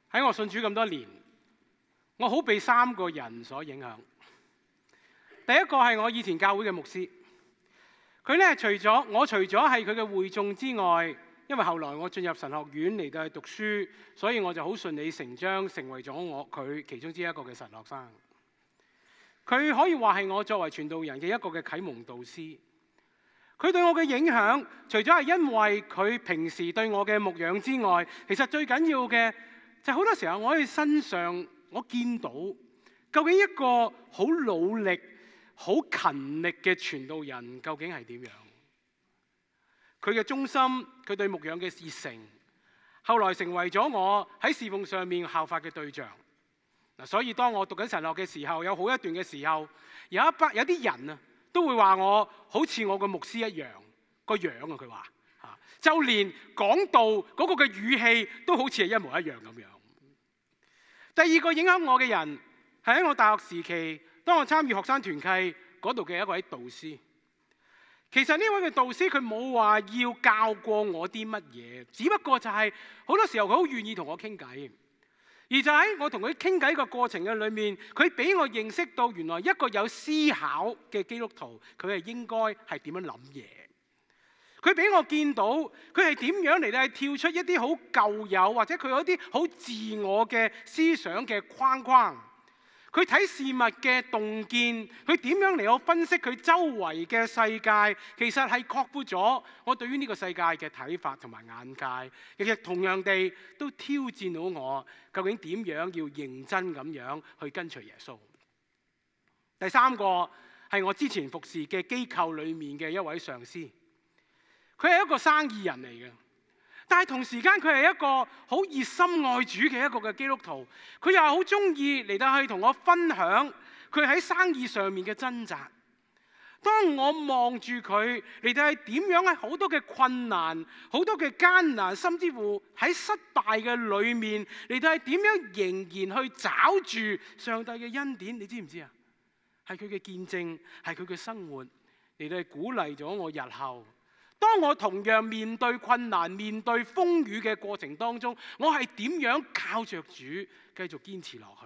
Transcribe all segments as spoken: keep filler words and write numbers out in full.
喺我信主咁多年，我好被三個人所影響。第一個係我以前教會嘅牧師，佢咧除咗我除咗係佢嘅會眾之外，因為後來我進入神學院嚟到去讀書，所以我就好順理成章成為咗我佢其中之一個嘅神學生。佢可以話係我作為傳道人嘅一個嘅啟蒙導師。佢對我嘅影響，除咗係因為佢平時對我嘅牧養之外，其實最緊要嘅就係好多時候我喺身上我見到究竟一個好努力、好勤力嘅傳道人究竟係點樣？佢嘅忠心，佢對牧養嘅熱誠，後來成為咗我喺侍奉上面效法嘅對象。嗱，所以當我讀緊神學嘅時候，有好一段嘅時候，有一班有啲人啊，都會話我好似我個牧師一樣個樣啊！佢話嚇，就連講道嗰個嘅語氣都好似係一模一樣咁樣。第二個影響我嘅人係喺我大學時期，當我參與學生團契嗰度嘅一位導師。其實呢位嘅導師佢冇話要教過我啲乜嘢，只不過就係好多時候佢好願意同我傾偈。而就喺我同佢傾偈嘅過程嘅裏面，佢俾我認識到原來一個有思考嘅基督徒，佢係應該係點樣諗嘢。佢俾我見到佢係點樣嚟到係跳出一啲好舊有或者佢有啲好自我嘅思想嘅框框。佢睇事物嘅洞見，佢點樣嚟到分析佢周圍嘅世界，其實係擴闊咗我對於呢個世界嘅睇法同埋眼界，亦亦同樣地都挑戰到我究竟點樣要認真咁樣去跟隨耶穌。第三個係我之前服侍嘅機構裏面嘅一位上司，佢係一個生意人嚟嘅。但係同時間佢係一個好熱心愛主嘅一個嘅基督徒，佢又好中意嚟到去同我分享佢喺生意上面嘅掙扎。當我望住佢嚟到係點樣喺好多嘅困難、好多嘅艱難，甚至乎喺失敗嘅裏面嚟到係點樣仍然去找住上帝嘅恩典，你知唔知啊？係佢嘅見證，係佢嘅生活嚟到係鼓勵咗我日後。當我同樣面對困難、面對風雨嘅過程當中，我係點樣靠着主繼續堅持落去？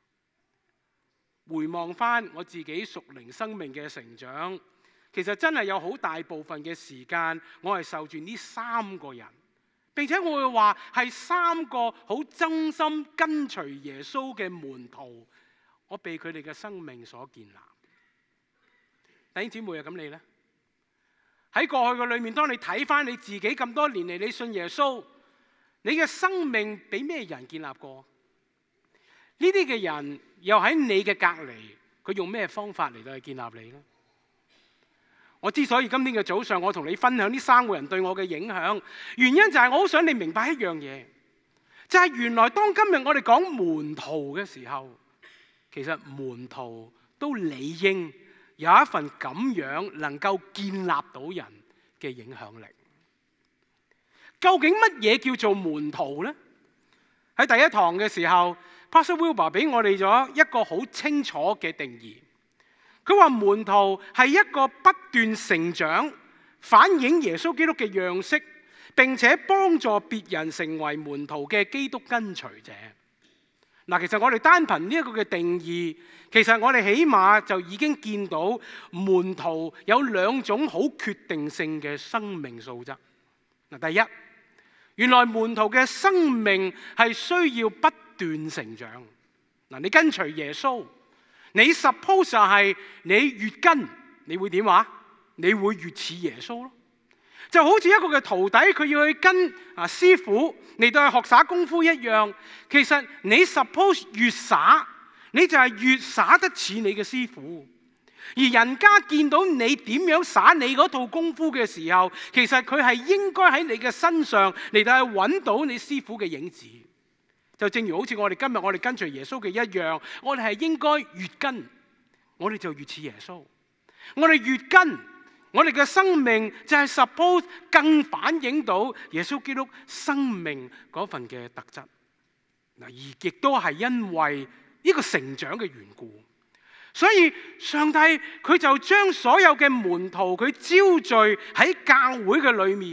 回望翻我自己屬靈生命嘅成長，其實真係有好大部分嘅時間，我係受住呢三個人，並且我會話係三個好真心跟隨耶穌嘅門徒，我被佢哋嘅生命所建立。弟兄姊妹啊，咁你呢？喺過去嘅裏面，當你睇翻你自己咁多年嚟，你信耶穌，你嘅生命俾咩人建立過？呢啲嘅人又喺你嘅隔離，佢用咩方法嚟到去建立你呢？我之所以今天嘅早上我同你分享呢三個人對我嘅影響，原因就係我好想你明白一樣嘢，就係原來當今日我哋講門徒嘅時候，其實門徒都理應有一份咁樣能夠建立到人嘅影響力。究竟乜嘢叫做門徒呢？喺第一堂嘅時候 Pastor Wilbur 俾我哋咗一個好清楚嘅定義。佢話門徒係一個不斷成長、反映耶穌基督嘅樣式，並且幫助別人成為門徒嘅基督跟隨者。嗱，其實我哋單憑呢一個嘅定義，其實我哋起碼就已經見到門徒有兩種好決定性嘅生命素質。嗱，第一，原來門徒嘅生命係需要不斷成長。嗱，你跟隨耶穌，你 suppose 就係你越跟，你會點話？你會越似耶穌咯。就好似一個嘅徒弟，佢要去跟啊師傅嚟到去學耍功夫一樣。其實你 suppose 越耍，你就係越耍得似你嘅師傅。而人家見到你點樣耍你嗰套功夫嘅時候，其實佢係應該喺你嘅身上嚟到去揾到你師傅嘅影子。就正如好似我哋今日我哋跟隨耶穌嘅一樣，我哋係應該越跟，我哋就越似耶穌。我哋越跟，我哋嘅生命就係 suppose 更反映到耶穌基督生命嗰份嘅特質。嗱，而亦都係因為呢個成長嘅緣故，所以上帝佢就將所有嘅門徒佢招聚喺教會嘅裏面，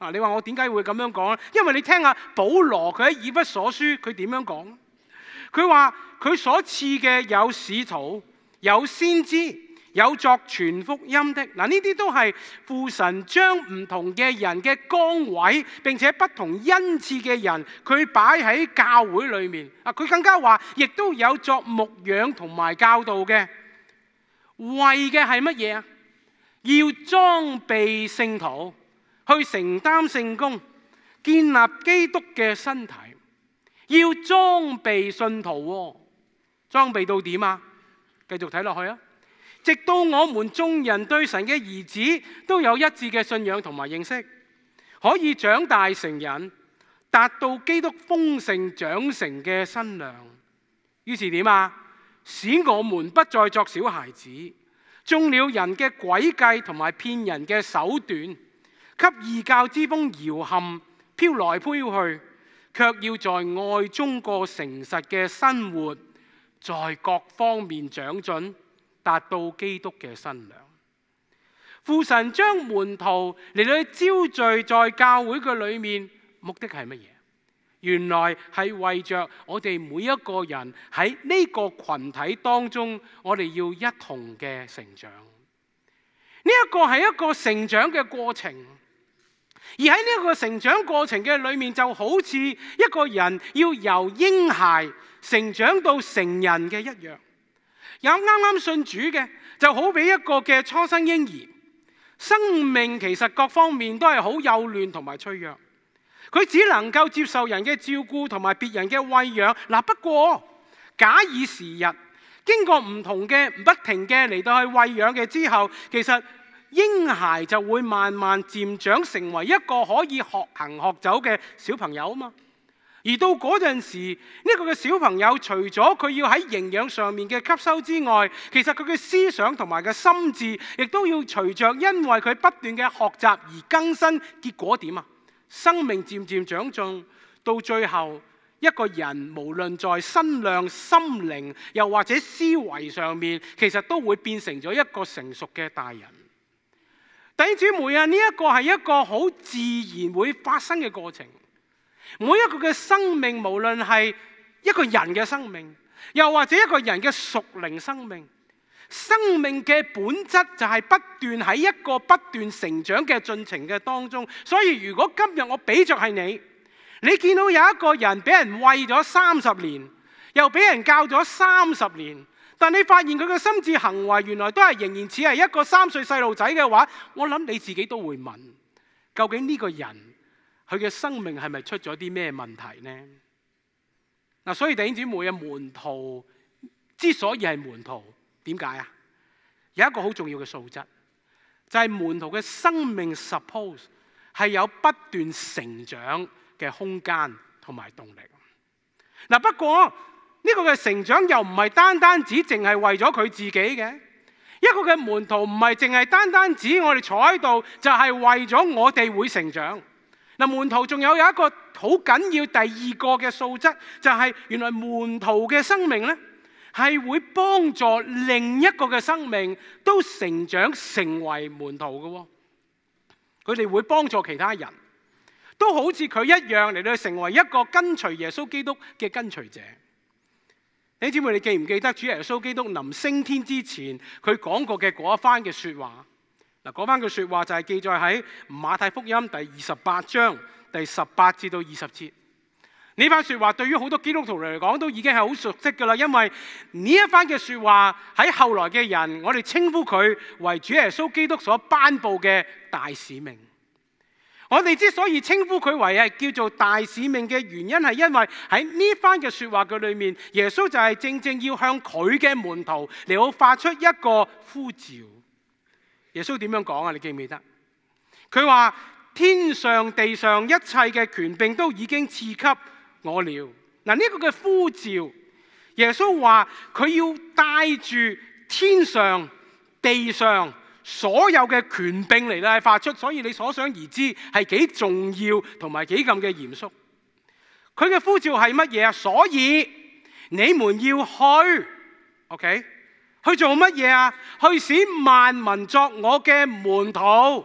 啊，你話我點解會咁樣講咧？因為你聽下保羅佢喺以弗所書佢點樣講？佢話佢所賜嘅有使徒、有先知、有作傳福音的。嗱，呢啲都係父神將唔同嘅人嘅崗位，並且不同恩賜嘅人，佢擺喺教會裏面。啊，佢更加話，亦都有作牧養同埋教導嘅。為嘅係乜嘢啊？要裝備聖徒，去承擔聖工，建立基督嘅身體。要裝備信徒喎，裝備到點啊？繼續睇落去啊！直到我們眾人對神嘅兒子都有一致嘅信仰同埋認識，可以長大成人，達到基督豐盛長成嘅身量。於是點啊？使我們不再作小孩子，中了人嘅詭計同埋騙人嘅手段，給異教之風搖撼，飄來飄去，卻要在愛中過誠實嘅生活，在各方面長進，達到基督嘅身量。父神將門徒嚟到招聚在教會嘅裏面，目的係乜嘢？原來係為着我哋每一個人喺呢個群體當中，我哋要一同嘅成長。呢一個係一個成長嘅過程，而喺呢個成長過程嘅裏面，就好似一個人要由嬰孩成長到成人嘅一樣。有啱啱信主嘅，就好比一個嘅初生嬰兒，生命其實各方面都係好幼嫩同埋脆弱。佢只能夠接受人嘅照顧同埋別人嘅餵養。嗱，不過假以時日，經過唔同嘅不停嘅嚟到去餵養嘅之後，其實嬰孩就會慢慢漸長，成為一個可以學行學走嘅小朋友啊嘛。而到嗰陣時，呢個嘅小朋友除咗佢要喺營養上面嘅吸收之外，其實佢嘅思想同埋嘅心智，亦都要隨着因為佢不斷嘅學習而更新。結果點啊？生命漸漸長進，到最後一個人無論在身量、心靈，又或者思維上面，其實都會變成咗一個成熟嘅大人。弟兄姊妹啊，呢一個係一個好自然會發生嘅過程。每一個嘅生命，無論係一個人嘅生命，又或者一個人嘅屬靈生命，生命嘅本質就係不斷喺一個不斷成長嘅進程嘅當中。所以如果今日我比着係你，你見到有一個人俾人餵咗三十年，又俾人教咗三十年，但你發現佢嘅心智行為原來都係仍然似係一個三歲細路仔嘅話，我諗你自己都會問，究竟呢個人佢嘅生命係咪出咗啲咩問題呢？嗱，所以弟兄姊妹啊，門徒之所以係門徒，點解啊？有一個好重要嘅素質，就係門徒嘅生命 suppose 係有不斷成長嘅空間同埋動力。嗱，不過呢個嘅成長又唔係單單只淨係為咗佢自己嘅。一個嘅門徒唔係淨係單單指我哋坐喺度就係為咗我哋會成長。嗱，門徒仲有有一個好緊要第二個嘅素質，就係原來門徒嘅生命咧係會幫助另一個嘅生命都成長成為門徒嘅。佢哋會幫助其他人，都好似佢一樣嚟到成為一個跟隨耶穌基督嘅跟隨者。弟兄姊妹，你記唔記得主耶穌基督臨升天之前佢講過嘅嗰一番嘅說話？嗱，嗰番嘅說話就係記載喺馬太福音第二十八章第十八至到二十節。呢番說話對於好多基督徒嚟講都已經係好熟悉噶啦，因為呢一番嘅說話喺後來嘅人，我哋稱呼佢為主耶穌基督所頒布嘅大使命。我哋之所以稱呼佢為係叫做大使命嘅原因，係因為喺呢番嘅說話嘅裏面，耶穌就係正正要向佢嘅門徒嚟到發出一個呼召。耶穌點樣講啊？你記唔記得？佢話天上地上一切嘅權柄都已經賜給我了。嗱，呢個嘅呼召，耶穌話佢要帶住天上地上所有嘅權柄嚟到發出，所以你可想而知係幾重要同埋幾咁嘅嚴肅。佢嘅呼召係乜嘢啊？所以你們要去 ，OK？去做乜嘢啊？去使萬民作我嘅門徒，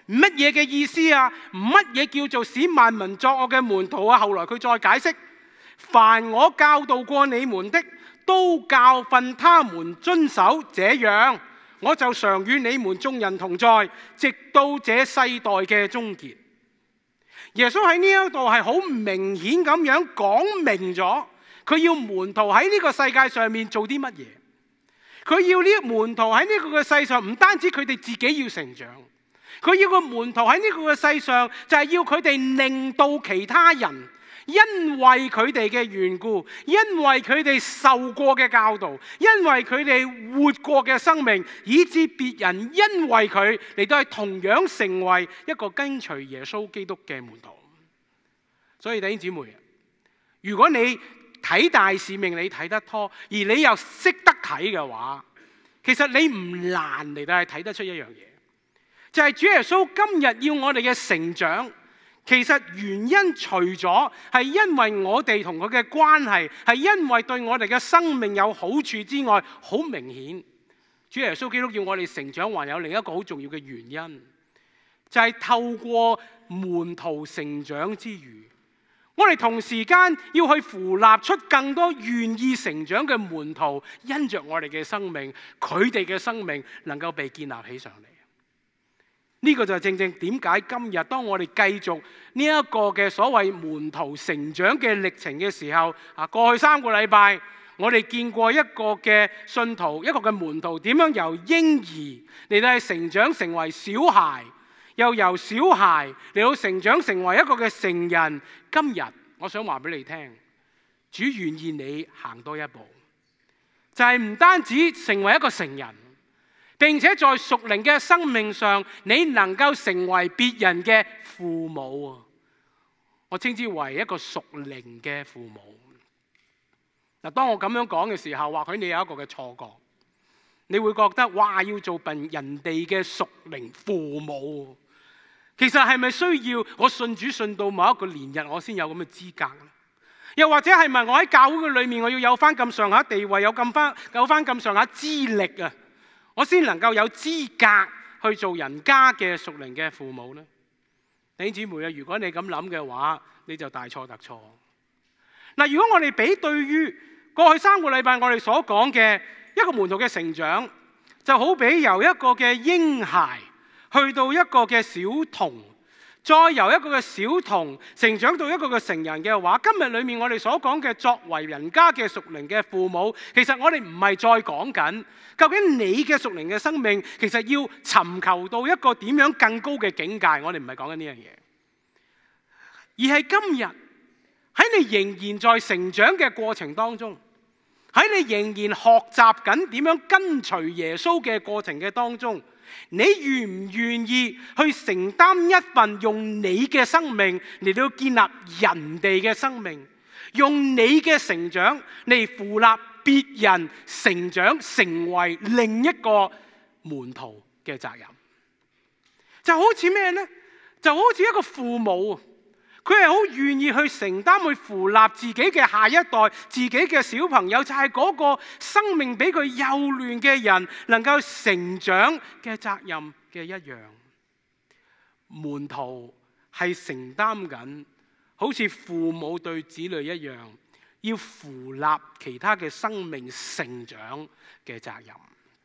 乜嘢嘅意思啊？乜嘢叫做使萬民作我嘅門徒啊？後來佢再解釋，凡我教導過你們的，都教訓他們遵守，這樣我就常與你們眾人同在，直到這世代嘅終結。耶穌喺呢一度係好明顯咁樣講明咗，佢要門徒喺呢個世界上面做啲乜嘢？佢要呢門徒喺呢個嘅世上，唔單止佢哋自己要成長，佢要個門徒喺呢個嘅世上，就係要佢哋令到其他人，因為佢哋嘅緣故，因為佢哋受過嘅教導，因為佢哋活過嘅生命，以致別人因為佢嚟到係同樣成為一個跟隨耶穌基督嘅門徒。所以弟兄姊妹，如果你睇大使命你睇得拖，而你又識得睇嘅話，其實你唔難嚟到係睇得出一樣嘢，就係主耶穌今日要我哋嘅成長。其實原因除咗係因為我哋同佢嘅關係，係因為對我哋嘅生命有好處之外，好明顯，主耶穌基督要我哋成長，還有另一個好重要嘅原因，就係透過門徒成長之餘，我哋同時間要去扶立出更多願意成長嘅門徒，因着我哋嘅生命，佢哋嘅生命能夠被建立起上嚟。呢個就係正正點解今日當我哋繼續呢一個嘅所謂門徒成長嘅歷程嘅時候，啊，過去三個禮拜我哋見過一個嘅信徒，一個嘅門徒點樣由嬰兒嚟到係成長成為小孩，又由小孩嚟到成長成為一個嘅成人。今日我想話俾你聽，主願意你行多一步，就係唔單止成為一個成人，並且在屬靈嘅生命上，你能夠成為別人嘅父母。我稱之為一個屬靈嘅父母。嗱，當我咁樣講嘅時候，或許你有一個嘅錯覺，你會覺得哇，要做人哋嘅屬靈父母，其實係咪需要我信主信到某一個年日，我先有咁嘅資格？又或者係咪我喺教會嘅裏面，我要有翻咁上下地位，有咁翻有翻咁上下資歷啊，我先能夠有資格去做人家嘅屬靈嘅父母呢？弟兄姊妹啊，如果你咁諗嘅話，你就大錯特錯。嗱，如果我哋比對於過去三個禮拜我哋所講嘅一個門徒嘅成長，就好比由一個嘅嬰孩去到一個嘅小童，再由一個嘅小童成長到一個嘅成人嘅話，今日裏面我哋所講嘅作為人家嘅屬靈嘅父母，其實我哋唔係再講緊究竟你嘅屬靈嘅生命其實要尋求到一個點樣更高嘅境界，我哋唔係講緊呢樣嘢，而係今日喺你仍然在成長嘅過程當中，喺你仍然學習緊點樣跟隨耶穌嘅過程嘅當中，你願唔願意去承擔一份用你嘅生命嚟到建立人哋嘅生命，用你嘅成長嚟扶立別人成長成為另一個門徒嘅責任？就好似咩呢？就好似一個父母，佢係好願意去承擔，去扶立自己嘅下一代，自己嘅小朋友，就係嗰個生命比佢幼嫩嘅人能夠成長嘅責任嘅一樣。門徒係承擔緊好似父母對子女一樣，要扶立其他嘅生命成長嘅責任。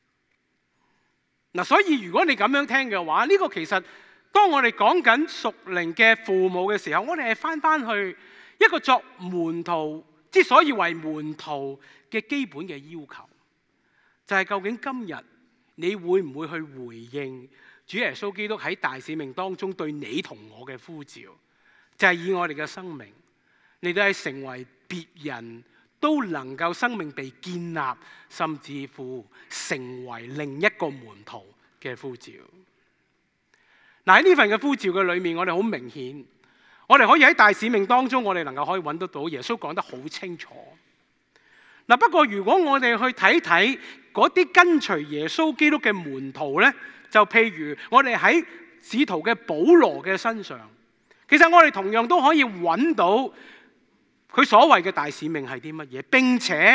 嗱，所以如果你咁樣聽嘅話，呢個其實當我哋講緊屬靈嘅父母嘅時候，我哋係翻翻去一個作門徒之所以為門徒嘅基本嘅要求，就係究竟今日你會唔會去回應主耶穌基督喺大使命當中對你同我嘅呼召，就係以我哋嘅生命嚟到係成為別人都能夠生命被建立，甚至乎成為另一個門徒嘅呼召。嗱，喺呢份嘅呼召嘅裏面，我哋好明顯，我哋可以喺大使命當中，我哋能夠可以揾得到耶穌講得好清楚。嗱，不過如果我哋去睇睇嗰啲跟隨耶穌基督嘅門徒呢，就譬如我哋喺使徒嘅保羅嘅身上，其實我哋同樣都可以揾到佢所謂嘅大使命係啲乜嘢，並且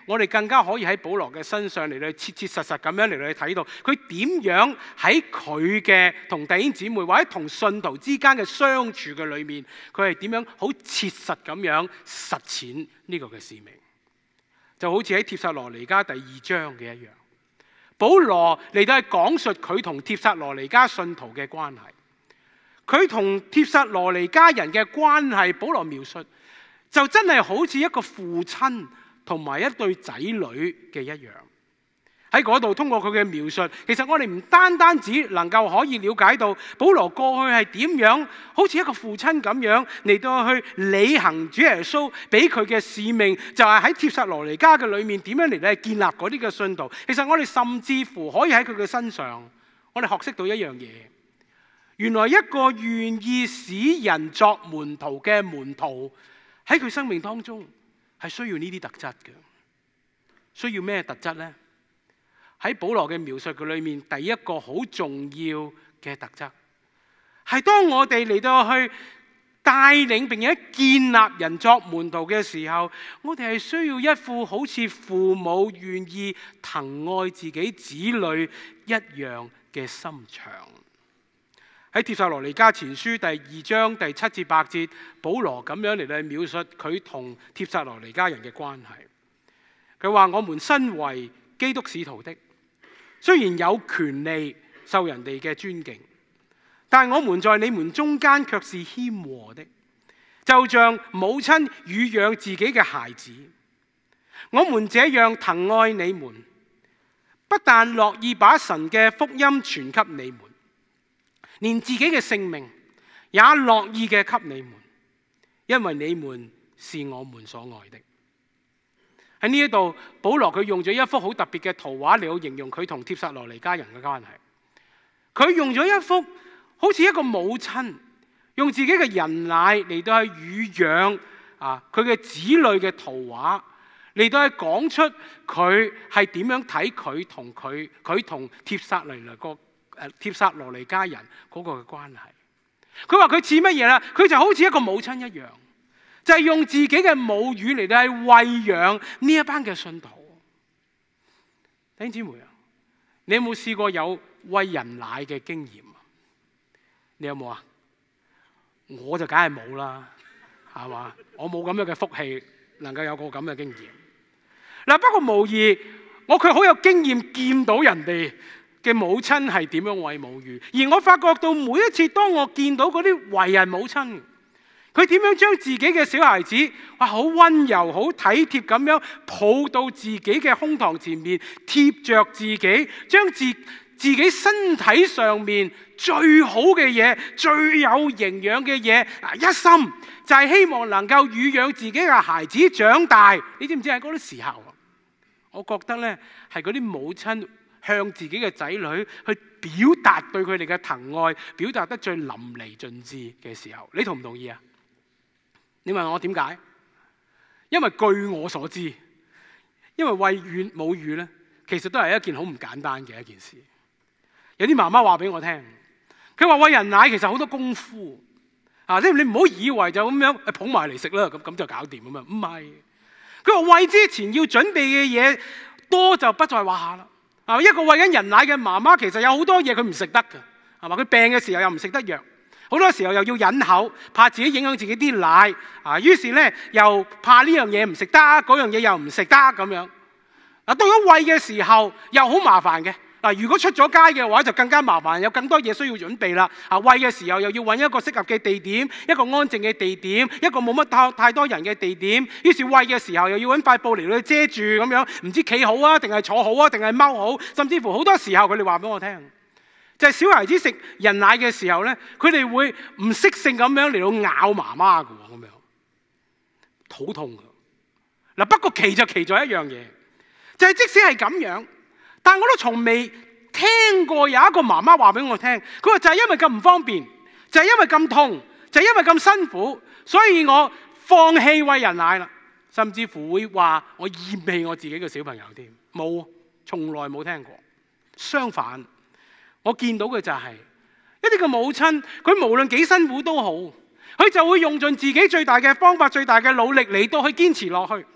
我哋更加可以喺保羅嘅身上嚟到切切實實咁樣嚟到去睇到佢點樣喺佢嘅同弟兄姊妹或者同信徒之間嘅相處嘅裏面，佢係點樣好切實咁樣實踐呢個嘅使命。就好似喺帖撒羅尼迦第二章嘅一樣，保羅嚟到去講述佢同帖撒羅尼迦信徒嘅關係，佢同帖撒羅尼迦人嘅關係，保羅描述就真係好似一個父親同埋一對仔女嘅一樣。喺嗰度通過佢嘅描述，其實我哋唔單單只能夠可以了解到保羅過去係點樣好似一個父親咁樣嚟到去履行主耶穌俾佢嘅使命，就係喺帖撒羅尼迦嘅裏面點樣嚟咧建立嗰啲嘅信徒。其實我哋甚至乎可以喺佢嘅身上，我哋學識到一樣嘢，原來一個願意使人作門徒嘅門徒喺佢生命當中係需要呢啲特質嘅。需要咩特質呢？喺保羅嘅描述嘅裏面，第一個好重要嘅特質係當我哋嚟到去帶領並且建立人作門徒嘅時候，我哋係需要一副好似父母願意疼愛自己子女一樣嘅心腸。喺帖撒羅尼迦前書第二章第七至八節，保羅咁樣嚟到去描述佢同帖撒羅尼迦人嘅關係。佢話：我們身為基督使徒的，雖然有權利受人哋嘅尊敬，但我們在你們中間卻是謙和的，就像母親乳養自己嘅孩子。我們這樣疼愛你們，不但樂意把神嘅福音傳給你們，連自己嘅性命也樂意嘅給你們，因為你們是我們所愛的。喺呢一度，保羅佢用咗一幅好特別嘅圖畫嚟到形容佢同帖撒羅尼迦人嘅關係。佢用咗一幅好似一個母親用自己嘅人奶嚟到去乳養啊佢嘅子女嘅圖畫，嚟到去講出佢係點樣睇佢同佢佢同帖撒羅尼個誒帖撒羅尼迦人嗰個嘅關係。佢話佢似乜嘢咧？佢就好似一個母親一樣。就係用自己嘅母乳嚟到去餵養呢一班嘅信徒。弟兄姊妹啊，你有冇試過有餵人奶嘅經驗啊？你有冇啊？我就梗係冇啦，係嘛？我冇咁樣嘅福氣，能夠有個咁嘅經驗。嗱，不過無疑，我卻好有經驗見到人哋嘅母親係點樣餵母乳，而我發覺到每一次當我見到嗰啲為人母親，佢點樣將自己嘅小孩子，哇，好溫柔、好體貼咁樣抱到自己嘅胸膛前面，貼着自己，將自自己身體上面最好嘅嘢、最有營養嘅嘢，一心就係希望能夠乳養自己嘅孩子長大。你知唔知喺嗰啲時候，我覺得呢係嗰啲母親向自己嘅仔女去表達對佢哋嘅疼愛，表達得最淋漓盡致嘅時候。你同唔同意啊？你問我點解？因為據我所知，因為餵母乳咧，其實都係一件好唔簡單嘅一件事。有啲媽媽話俾我聽，佢話餵人奶其實好多功夫啊！即係你唔好以為就咁樣捧埋嚟食啦，咁咁就搞掂咁啊！唔係，佢話餵之前要準備嘅嘢多就不在話下啦。啊，一個餵緊人奶嘅媽媽，其實有好多嘢佢唔食得嘅，係嘛？佢病嘅時候又唔食得藥。好多時候又要忍口，怕自己影響自己啲奶啊，於是咧又怕呢樣嘢唔食得，嗰樣嘢又唔食得咁樣。啊，到咗餵嘅時候又好麻煩嘅。嗱，如果出咗街嘅話就更加麻煩，有更多嘢需要準備啦。啊，餵嘅時候又要揾一個適合嘅地點，一個安靜嘅地點，一個冇乜太太多人嘅地點。於是餵嘅時候又要揾塊布嚟到遮住咁樣，唔知企好啊，定係坐好啊，定係踎好，甚至乎好多時候佢哋話俾我聽，就係小孩子食人奶嘅時候咧，佢哋會唔識性咁樣嚟到咬媽媽嘅喎，咁樣肚痛嘅。嗱，不過奇就奇在一樣嘢，就係即使係咁樣，但我都從未聽過有一個媽媽話俾我聽，佢話就係因為咁唔方便，就係因為咁痛，就係因為咁辛苦，所以我放棄餵人奶啦，甚至乎會話我厭棄我自己嘅小朋友添。冇，從來冇聽過。相反，我見到嘅就係一啲嘅母親，佢無論幾辛苦都好，佢就會用盡自己最大嘅方法、最大嘅努力嚟到去堅持落去。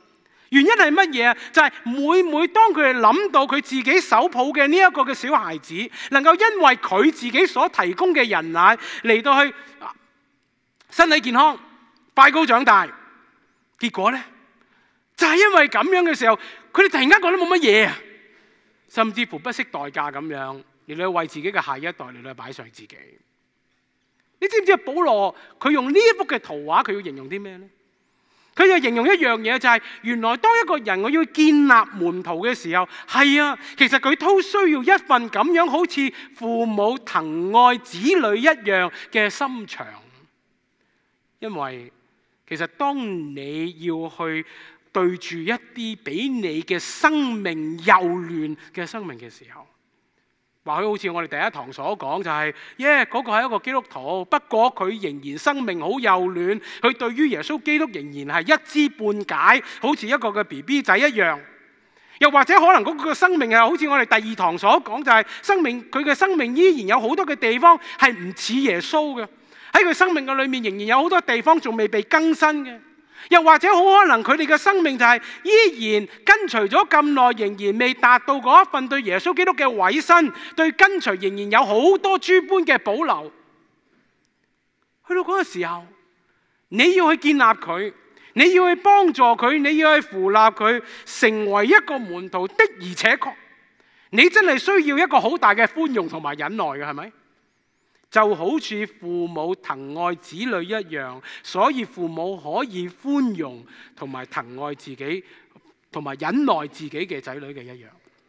原因係乜嘢啊？就係每每當佢哋諗到佢自己手抱嘅呢一個嘅小孩子，能夠因為佢自己所提供嘅人奶嚟到去身體健康、快高長大，結果呢，就係因為咁樣嘅時候，佢哋突然間覺得冇乜嘢啊，甚至乎不惜代價咁樣嚟到為自己嘅下一代嚟到擺上自己。你知唔知啊？保羅佢用呢一幅嘅圖畫，佢要形容啲咩呢？佢就形容一樣嘢，就係原來當一個人我要建立門徒嘅時候，係啊，其實佢都需要一份咁樣好似父母疼愛子女一樣嘅心腸。因為其實當你要去對住一啲比你嘅生命幼嫩嘅生命嘅時候，或許好似我哋第一堂所講，就係耶嗰個係一個基督徒，不過佢仍然生命好幼嫩，佢對於耶穌基督仍然係一知半解，好似一個嘅 B B 仔一樣。又或者可能嗰個生命係好似我哋第二堂所講，就係生命佢嘅生命依然有好多嘅地方係唔似耶穌嘅，喺佢生命嘅裏面仍然有好多地方仲未被更新嘅。又或者好可能佢哋嘅生命就係依然跟隨咗咁耐，仍然未達到嗰一份對耶穌基督嘅委身，對跟隨仍然有好多諸般嘅保留。去到嗰個時候，你要去建立佢，你要去幫助佢，你要去扶立佢，成為一個門徒的，而且確你真係需要一個好大嘅寬容同埋忍耐嘅，係咪？就好似父母疼愛子女一樣，所以父母可以寬容同埋疼愛自己，同埋忍耐自己嘅仔女嘅一樣。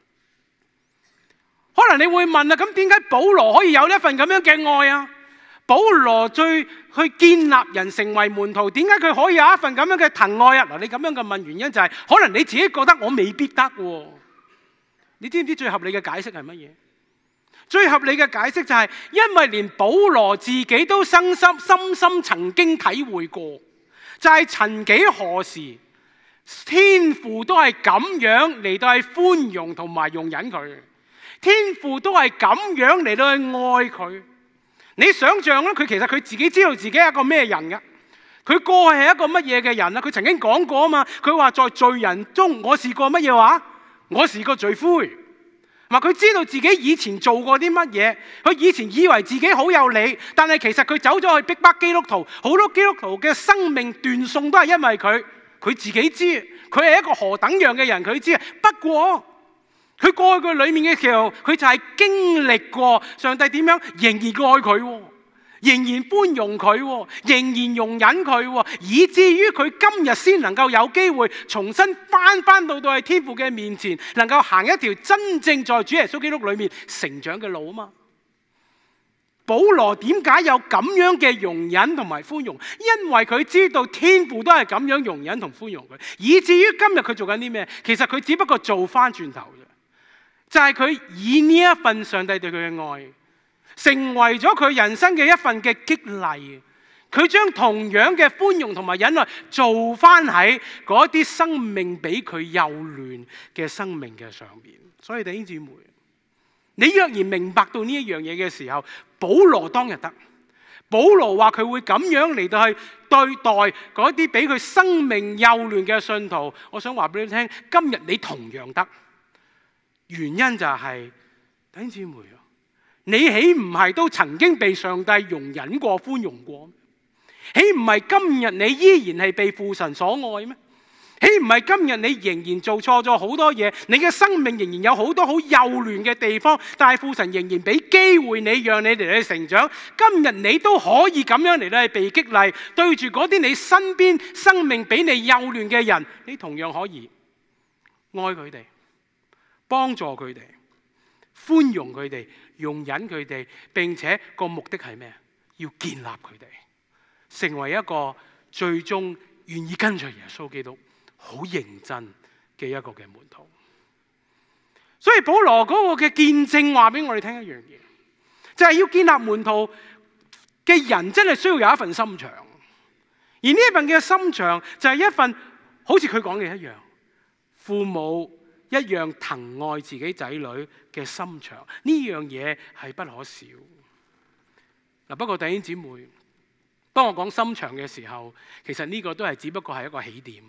可能你會問啊，咁點解保羅可以有一份咁樣嘅愛啊？保羅最去建立人成為門徒，點解佢可以有一份咁樣嘅疼愛啊？嗱，你咁樣嘅問原因就係，可能你自己覺得我未必得喎。你知唔知最合理嘅解釋係乜嘢？最合理嘅解釋就係，因為連保羅自己都深深深深曾經體會過，就係曾幾何時，天父都係咁樣嚟到係寬容同埋容忍佢，天父都係咁樣嚟到去愛佢。你想象咧，佢其實佢自己知道自己係一個咩人噶？佢過去係一個乜嘢嘅人啊？佢曾經講過啊嘛，佢話在罪人中，我是個乜嘢話？我是個罪魁。話佢知道自己以前做過啲乜嘢，佢以前以為自己好有理，但係其實佢走咗去逼迫基督徒，好多基督徒嘅生命斷送都係因為佢，佢自己知，佢係一個何等樣嘅人，佢知。不過佢過去佢裏面嘅時候，佢就係經歷過上帝點樣仍然愛佢，仍然寬容佢，仍然容忍佢，以至於佢今日先能夠有機會重新翻翻到到喺天父嘅面前，能夠行一條真正在主耶穌基督裏面成長嘅路啊嘛。保羅點解有咁樣嘅容忍同埋寬容？因為佢知道天父都係咁樣容忍同寬容佢，以至於今日佢做緊啲咩？其實佢只不過做翻轉頭啫，就係佢以呢一份上帝對佢嘅愛，成為咗佢人生嘅一份嘅激勵，佢將同樣嘅寬容同埋忍耐做翻喺嗰啲生命比佢幼嫩嘅生命嘅上面。所以弟兄姊妹，你若然明白到呢一樣嘢嘅時候，保羅當日得，保羅話佢會咁樣嚟到去對待嗰啲比佢生命幼嫩嘅信徒。我想話俾你聽，今日你同樣得，原因就係、是、弟兄姊妹啊，你豈唔係都曾經被上帝容忍過、寬容過？豈唔係今日你依然係被父神所愛咩？豈唔係今日你仍然做錯咗好多嘢，你嘅生命仍然有好多好幼嫩嘅地方，但係父神仍然俾機會你，讓你嚟去成長。今日你都可以咁樣嚟到被激勵，對住嗰啲你身邊生命比你幼嫩嘅人，你同樣可以愛佢哋，幫助佢哋，寬容佢哋，容忍佢哋，並且個目的係咩？要建立佢哋，成為一個最終願意跟隨耶穌基督好認真嘅一個嘅門徒。所以保羅嗰個嘅見證話俾我哋聽一樣嘢，就係要建立門徒嘅人真係需要有一份心腸，而呢一份嘅心腸就係一份好似佢講嘅一樣，父母一樣疼愛自己仔女嘅心腸。呢樣嘢係不可少。嗱，不過弟兄姊妹，當我講心腸嘅時候，其實呢個都係只不過係一個起點。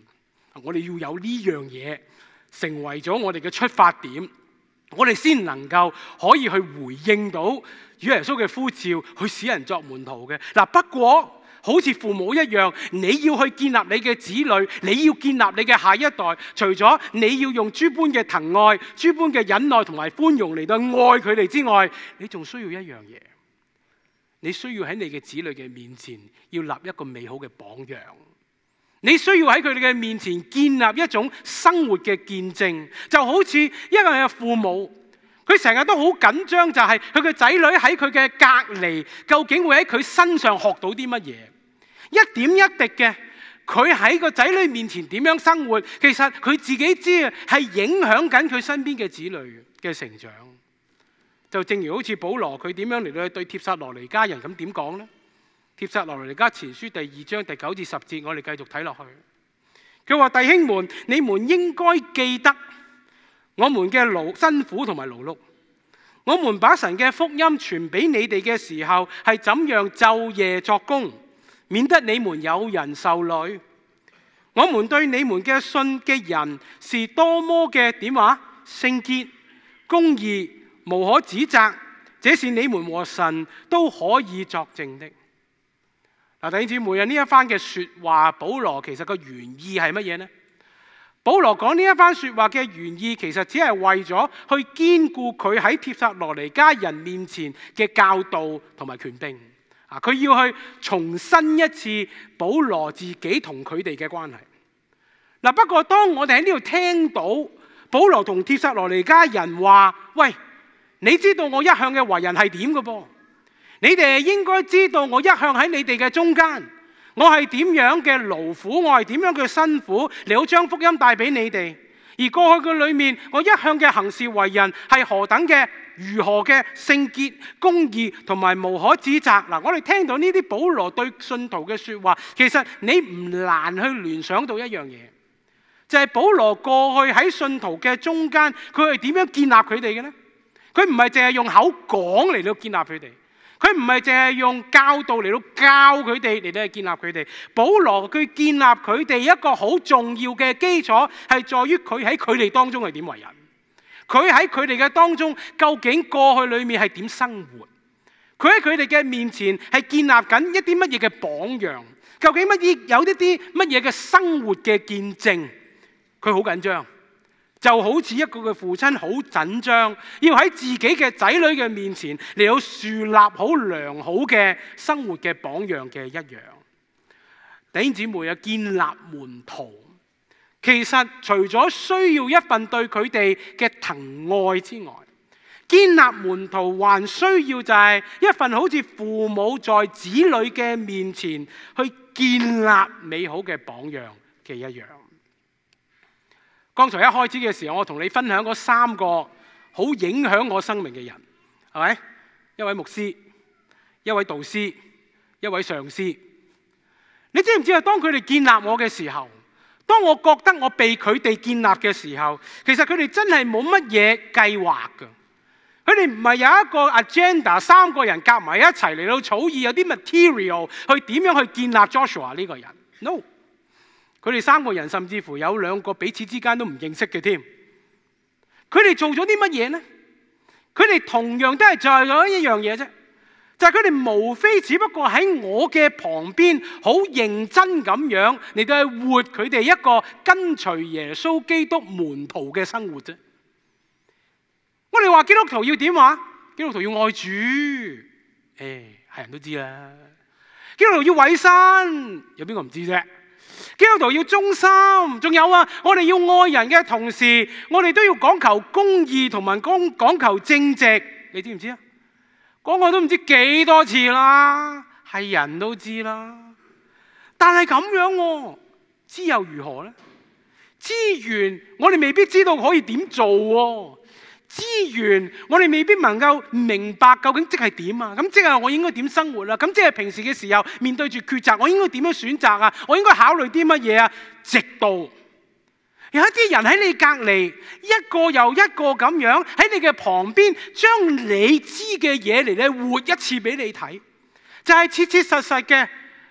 我哋要有呢樣嘢成為咗我哋嘅出發點，我哋先能夠可以去回應到主耶穌嘅呼召，去使人作門徒嘅。嗱，不過好似父母一樣，你要去建立你嘅子女，你要建立你嘅下一代，除咗你要用諸般嘅疼愛、諸般嘅忍耐同埋寬容嚟到愛佢哋之外，你仲需要一樣嘢，你需要喺你嘅子女嘅面前要立一個美好嘅榜樣。你需要喺佢哋嘅面前建立一種生活嘅見證，就好似一個人嘅父母，佢成日都好緊張，就係佢嘅仔女喺佢嘅隔離，究竟會喺佢身上學到啲乜嘢？一點一滴嘅，佢喺個仔女面前點樣生活，其實佢自己知啊，係影響緊佢身邊嘅子女嘅成長。就正如好似保羅佢點樣嚟到對帖撒羅尼迦人咁點講呢？帖撒羅尼迦前書第二章第九至十節，我哋繼續睇落去。佢話：弟兄們，你們應該記得我們嘅勞辛苦同埋勞碌。我們把神嘅福音傳俾你哋嘅時候，係怎樣晝夜作工，免得你們有人受累。我們對你們嘅信嘅人是多麼嘅點話聖潔、公義、無可指責，這是你們和神都可以作證的。嗱，弟兄姊妹啊，呢一番嘅說話，保羅其實個原意係乜嘢呢？保羅講呢一番說話嘅原意，其實只係為咗去堅固佢喺帖撒羅尼迦人面前嘅教導同埋權柄。啊，佢要去重申一次保羅自己同佢哋嘅關係。嗱，不過當我哋喺呢度聽到保羅同帖撒羅尼迦人話：喂，你知道我一向嘅為人係點嘅噃？你哋應該知道我一向喺你哋嘅中間，我係點樣嘅勞苦，我係點樣嘅辛苦，嚟好將福音帶俾你哋。而過去嘅裏面，我一向嘅行事為人係何等嘅，如何嘅聖潔、公義同埋無可指責。嗱，我哋聽到呢啲保羅對信徒嘅說話，其實你唔難去聯想到一樣嘢，就係保羅過去喺信徒嘅中間，佢係點樣建立佢哋嘅呢？佢唔係淨係用口講嚟到建立佢哋。佢唔係淨係用教導嚟到教佢哋嚟到去建立佢哋。保羅佢建立佢哋一個好重要嘅基礎，係在於佢喺佢哋當中係點為人。佢喺佢哋嘅當中究竟過去裏面係點生活？佢喺佢哋嘅面前係建立緊一啲乜嘢嘅榜樣？究竟乜嘢有一啲乜嘢嘅生活嘅見證？佢好緊張。就好似一個嘅父親好緊張，要喺自己嘅仔女嘅面前嚟到樹立好良好嘅生活嘅榜樣嘅一樣。弟兄姊妹啊，建立門徒，其實除咗需要一份對佢哋嘅疼愛之外，建立門徒還需要就係一份好似父母在子女嘅面前去建立美好嘅榜樣嘅一樣。剛才一開始嘅時候，我同你分享嗰三個好影響我生命嘅人，係咪？一位牧師，一位導師，一位上司。你知唔知啊？當佢哋建立我嘅時候，當我覺得我被佢哋建立嘅時候，其實佢哋真係冇乜嘢計劃㗎。佢哋唔係有一個 agenda， 三個人夾埋一齊嚟到草擬有啲 material 去點樣去建立 Joshua 呢個人。No。佢哋三個人甚至乎有兩個彼此之間都唔認識嘅添。佢哋做咗啲乜嘢呢？佢哋同樣都係做咗一樣嘢啫，就係佢哋無非只不過喺我嘅旁邊好認真咁樣嚟到去活佢哋一個跟隨耶穌基督門徒嘅生活啫。我哋話基督徒要點話？基督徒要愛主，誒係人都知啦。基督徒要委身，有邊個唔知啫？基督徒要忠心，仲有啊！我哋要愛人嘅同時，我哋都要講求公義同埋講講求正直。你知唔知啊？講過都唔知幾多次啦，係人都知啦。但係咁樣喎，知又如何呢？資源我哋未必知道可以點做喎。資源我哋未必能夠明白究竟即係點啊？咁即係我應該點生活啊？咁即係平時嘅時候面對住抉擇，我應該點樣選擇啊？我應該考慮啲乜嘢啊？直到有一啲人喺你隔離，一個又一個咁樣喺你嘅旁邊，將你知嘅嘢嚟咧活一次俾你睇，就係切切實實嘅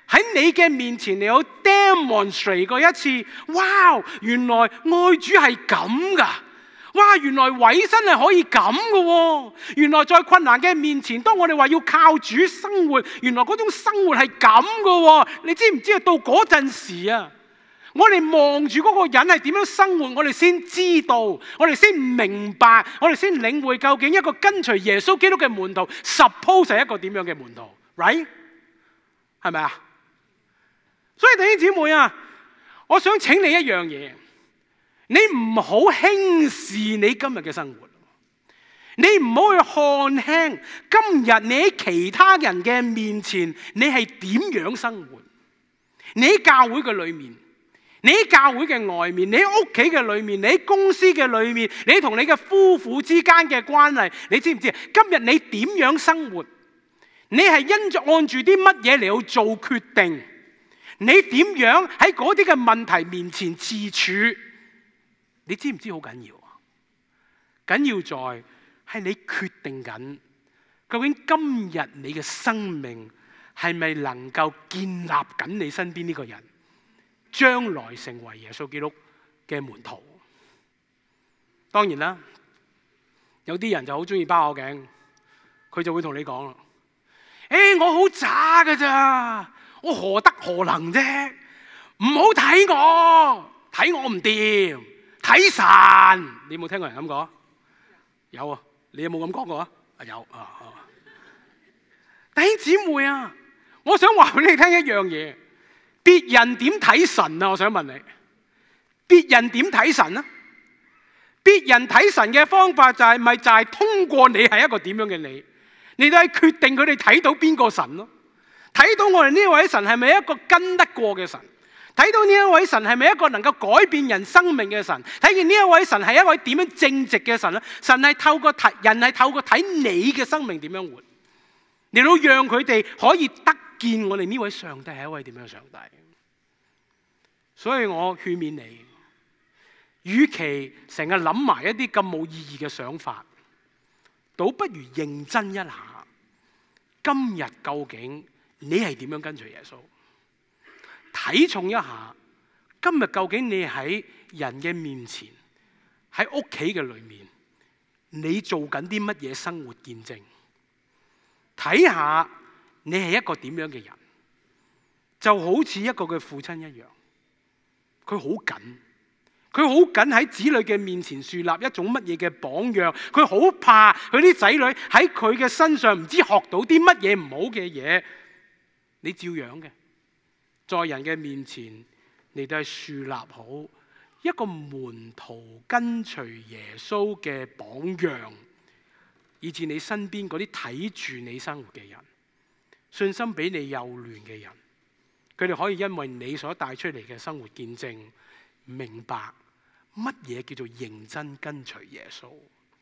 喺你嘅面前，你有 demonstrate 過一次，哇！原來愛主係咁噶，哇！原來委身係可以咁噶喎，原來在困難嘅面前，當我哋話要靠主生活，原來嗰種生活係咁噶喎。你知唔知啊？到嗰陣時啊，我哋望住嗰個人係點樣生活，我哋先知道，我哋先明白，我哋先領會究竟一個跟隨耶穌基督嘅門徒 suppose 係一個點樣嘅門徒 ，right？ 係咪啊？所以弟兄姊妹啊，我想請你一樣嘢，你唔好輕視你今日嘅生活，你唔好去看輕今日你喺其他人嘅面前，你係點樣生活？你喺教會嘅裏面，你喺教會嘅外面，你喺屋企嘅裏面，你喺公司嘅裏面，你同你嘅夫婦之間嘅關係，你知唔知？今日你點樣生活？你係因着按住啲乜嘢嚟去做決定？你點樣喺嗰啲嘅問題面前自處？你知唔知好緊要啊？緊要在係你決定緊，究竟今日你嘅生命係咪能夠建立緊你身邊呢個人，將來成為耶穌基督嘅門徒？當然啦，有啲人就好中意包我頸，佢就會同你講啦：誒，我好渣㗎咋，我何德何能啫？唔好睇我，睇我唔掂，睇神。你有冇聽過人咁講？有啊，你有冇咁講過啊？有啊啊！弟兄姊妹啊，我想話俾你聽一樣嘢，別人點睇神啊？我想問你，別人點睇神啊？別人睇神嘅方法就係咪就係通過你係一個點樣嘅你？你都係決定佢哋睇到邊個神咯？睇到我哋呢位神係咪一個跟得過嘅神？睇到呢一位神係咪一個能夠改變人生命嘅神？睇見呢一位神係一位點樣正直嘅神咧？神係透過睇人係透過睇你嘅生命點樣活，嚟到讓佢哋可以得見我哋呢位上帝係一位點樣嘅上帝。所以我勸勉你，與其成日諗埋一啲咁冇意義嘅想法，倒不如認真一下，今日究竟你係點樣跟隨耶穌？睇重一下，今日究竟你喺人嘅面前，喺屋企嘅裏面，你做緊啲乜嘢生活見證？睇下你係一個點樣嘅人，就好似一個嘅父親一樣，佢好緊。佢好緊喺子女嘅面前樹立一種乜嘢嘅榜樣，佢好怕佢啲仔女喺佢嘅身上唔知學到啲乜嘢唔好嘅嘢。你照樣嘅，在人嘅面前，你都係樹立好一個門徒跟隨耶穌嘅榜樣，以至你身邊嗰啲睇住你生活嘅人，信心比你幼嫩嘅人，佢哋可以因為你所帶出嚟嘅生活見證，明白乜嘢叫做認真跟隨耶穌。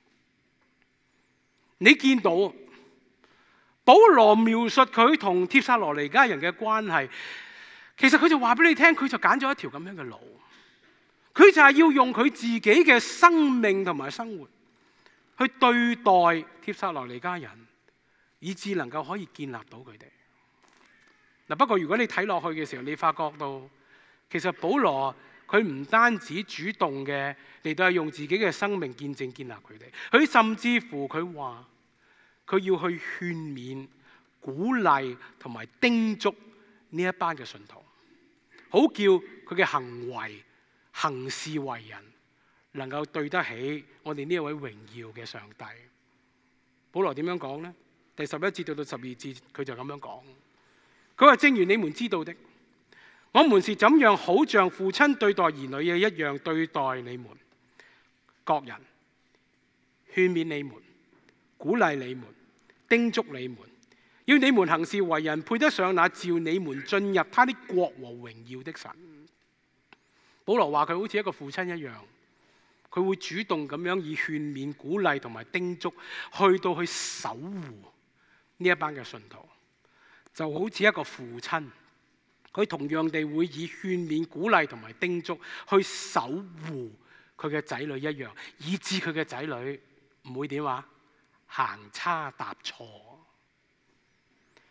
你見到保羅描述佢同帖撒羅尼迦人嘅關係，其實佢就話俾你聽，佢就揀咗一條咁樣嘅路，佢就係要用佢自己嘅生命同埋生活去對待帖撒羅尼迦人，以致能夠可以建立到佢哋。嗱，不過如果你睇落去嘅時候，你發覺到其實保羅佢唔單止主動嘅嚟到係用自己嘅生命見證建立佢哋，佢甚至乎佢話佢要去勸勉、鼓勵同埋叮囑呢一班嘅信徒，好叫佢嘅行為、行事為人能夠對得起我哋呢一位榮耀嘅上帝。保羅點樣講呢？第十一節到到十二節，佢就咁樣講。佢話：正如你們知道的，我們是怎樣好像父親對待兒女嘅一樣對待你們各人，勸勉你們、鼓勵你們、叮囑你們，要你們行事為人配得上那召你們進入他的國和榮耀的神。保羅話佢好似一個父親一樣，佢會主動咁樣以勸勉、鼓勵同埋叮囑去到去守護呢一班嘅信徒，就好似一個父親，佢同樣地會以勸勉、鼓勵同埋叮囑去守護佢嘅仔女一樣，以致佢嘅仔女唔會點話行差踏錯。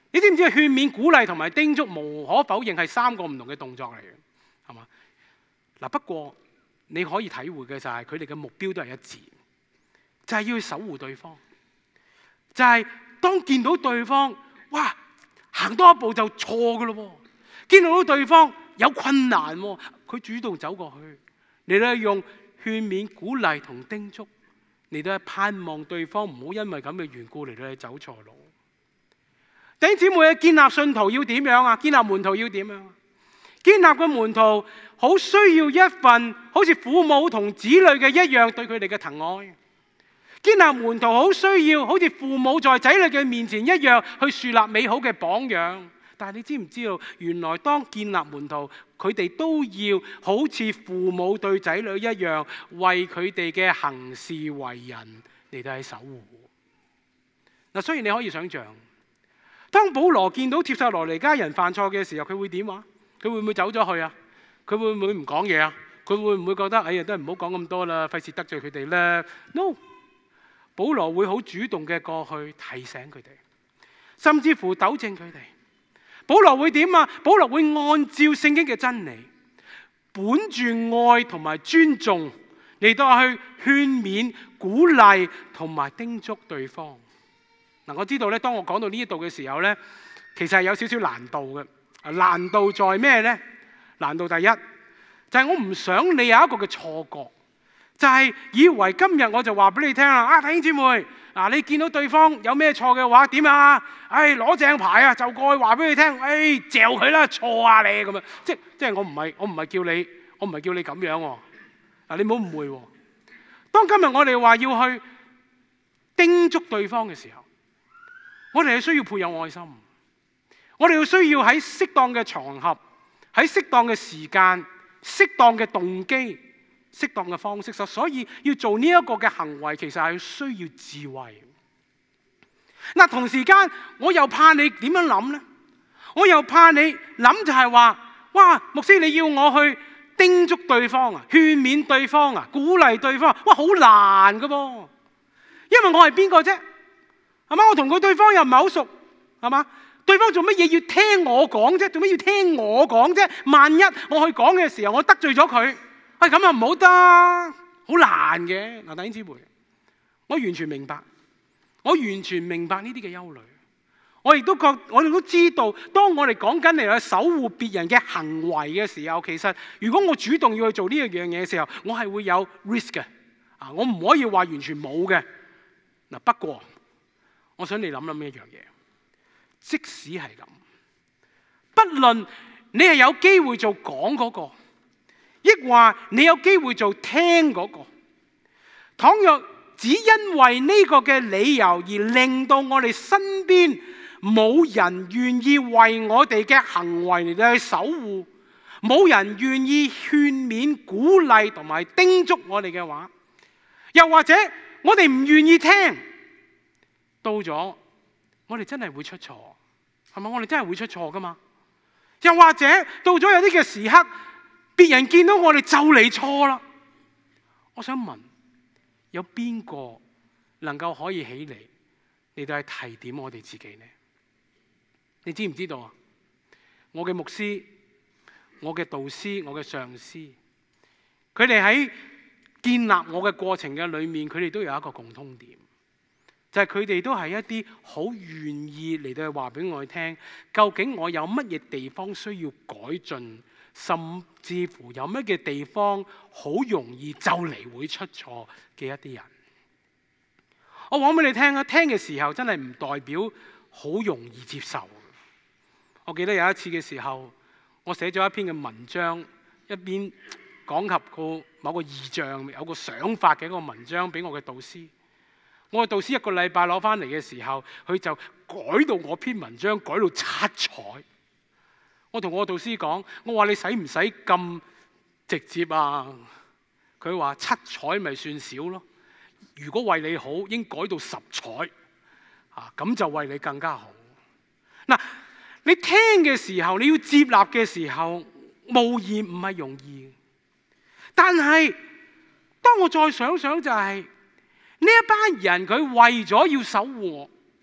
你知唔知勸勉、鼓勵同埋叮囑無可否認係三個唔同嘅動作嚟嘅，係嘛？嗱，不過你可以體會嘅就係佢哋嘅目標都係一致，就係要去守護對方，就係當見到對方哇行多一步就錯㗎咯喎，見到對方有困難喎，佢主動走過去，你都係用勸勉、鼓勵同叮囑，你都係盼望對方唔好因為咁嘅緣故嚟到去走錯路。弟兄姊妹，建立信徒要點樣啊？建立門徒要點樣？建立個門徒好需要一份好似父母同子女嘅一樣對佢哋嘅疼愛。建立門徒好需要好似父母在仔女嘅面前一樣去樹立美好嘅榜樣。但係你知唔知道，原來當建立門徒，佢哋都要好似父母對仔女一樣，為佢哋嘅行事為人嚟到去守護。嗱，雖然你可以想象，當保羅見到帖撒羅尼迦人犯錯嘅時候，佢會點啊？佢會唔會走咗去啊？佢會唔會唔講嘢啊？佢會唔會覺得哎呀，都係唔好講咁多啦，費事得罪佢哋咧 ？No， 保羅會好主動嘅過去提醒佢哋，甚至乎糾正佢哋。保羅會點啊？保羅會按照聖經嘅真理，本住愛同埋尊重嚟到去勸勉、鼓勵同埋叮囑對方。嗱，我知道咧，當我講到呢一度嘅時候咧，其實係有少少難度嘅。難度在咩咧？難度第一就係我唔想你有一個嘅錯覺，就係以為今日我就話俾你聽啦，啊弟兄姊妹，嗱你見到對方有咩錯嘅話，點啊？唉，攞正牌啊，就過去話俾你聽，唉，嚼佢啦，錯啊你咁樣，即即係我唔係我唔係叫你，我唔係叫你咁樣喎。嗱，你唔好誤會喎。當今日我哋話要去叮囑對方嘅時候，我哋係需要抱有愛心。我哋要需要喺適當嘅場合、喺適當嘅時間、適當嘅動機、適當嘅方式，所以要做呢一個嘅行為，其實係需要智慧。嗱，同時間我又怕你點樣諗呢？我又怕你諗就係話，哇，牧師你要我去叮囑對方啊、勸勉對方啊、鼓勵對方，哇，好難噶噃，因為我係邊個啫？係嘛？我同佢對方又唔係好熟，係嘛？對方做乜嘢要聽我講啫？做乜要聽我講啫？萬一我去講嘅時候，我得罪咗佢，哎咁又唔好得，好難嘅。嗱，弟兄姊妹，我完全明白，我完全明白呢啲嘅憂慮。我亦都覺，我哋都知道，當我哋講緊嚟去守護別人嘅行為嘅時候，其實如果我主動要去做呢樣嘢嘅時候，我係會有 risk 嘅。啊，我唔可以話完全冇嘅。嗱，不過我想你諗諗一樣嘢。即使係咁，不論你係有機會做講嗰個，抑或你有機會做聽嗰個，倘若只因為呢個嘅理由而令到我哋身邊冇人願意為我哋嘅行為嚟到去守護，冇人願意勸勉、鼓勵同埋叮囑我哋嘅話，又或者我哋唔願意聽，到咗我哋真係會出錯。係咪？我哋真係會出錯噶嘛？又或者到咗有啲嘅時刻，別人見到我哋就嚟錯啦。我想問，有邊個能夠可以起嚟嚟到去提點我哋自己呢？你知唔知道啊？我嘅牧師、我嘅導師、我嘅上司，佢哋喺建立我嘅過程嘅裏面，佢哋都有一個共通點。就係佢哋都係一啲好願意嚟到去話俾我哋聽，究竟我有乜嘢地方需要改進，甚至乎有乜嘅地方好容易就嚟會出錯嘅一啲人。我講俾你聽啊，聽嘅時候真係唔代表好容易接受。我記得有一次嘅時候，我寫咗一篇嘅文章，一邊講及個某個意象、有個想法嘅一個文章俾我嘅導師。我嘅導師一個禮拜攞翻嚟嘅時候，佢就改到我篇文章改到七彩。我同我導師講，我話你使唔使咁直接啊？佢話七彩咪算少咯。如果為你好，應改到十彩啊，咁就為你更加好。嗱，你聽嘅時候，你要接納嘅時候，無疑唔係容易。但係當我再想想就係、是。呢一班人佢為咗要守護我，